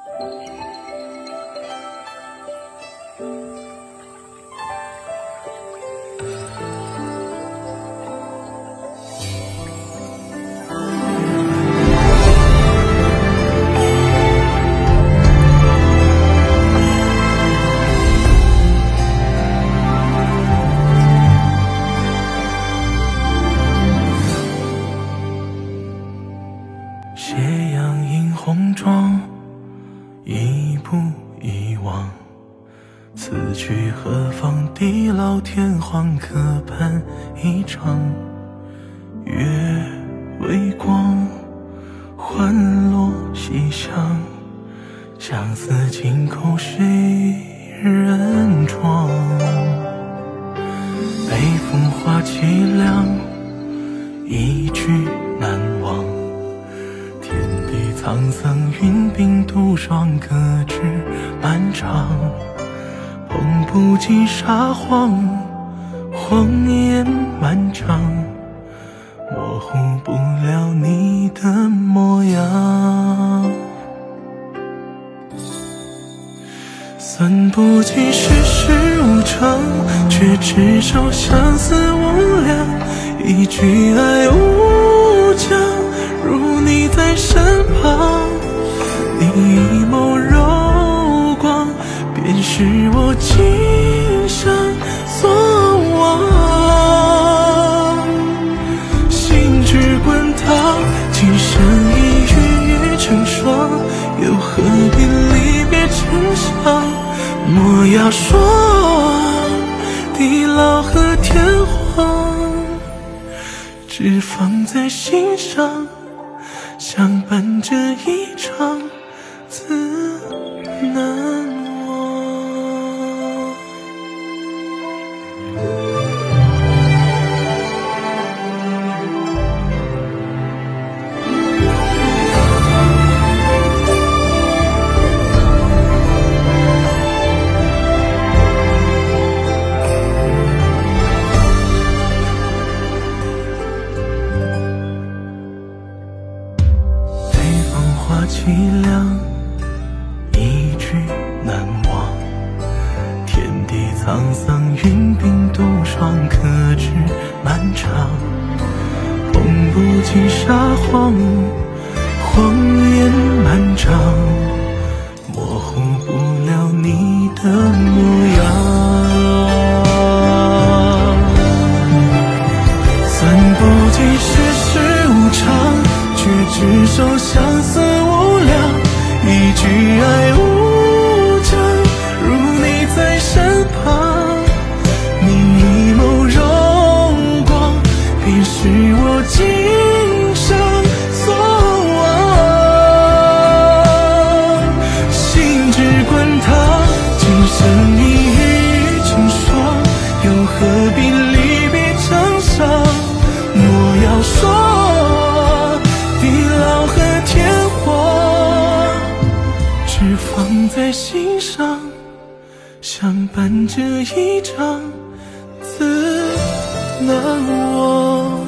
斜阳映红妆，一步一望，此去何方？地老天荒，各伴一场。月微光，欢落西厢，相思尽口谁人妆？北风花凄凉，一去难忘。天地沧桑，云鬓独霜，各自漫长。碰不及沙荒，荒烟漫长，模糊不了你的模样。算不尽世事无常，却执手相思无量。一句爱无疆，如你在身旁。你一眸柔光，便是我今生所望。心之滚烫，今生已日月成双，又何必离别成伤？莫要说地老和天荒，只放在心上，相伴这一场，自难忘。花凄凉，一去难忘。天地沧桑，云鬓独霜，各自漫长。碰不及沙荒，荒烟漫长，模糊不了你的模样。算不尽世事无常，却执手相思无量。一句爱无疆，如你在身旁。你一眸柔光，便是我今生所望。心之滚烫，今生已日月成双，又何必离别成伤？莫要说地老和天荒，只放在心上，相伴这一场，自难忘。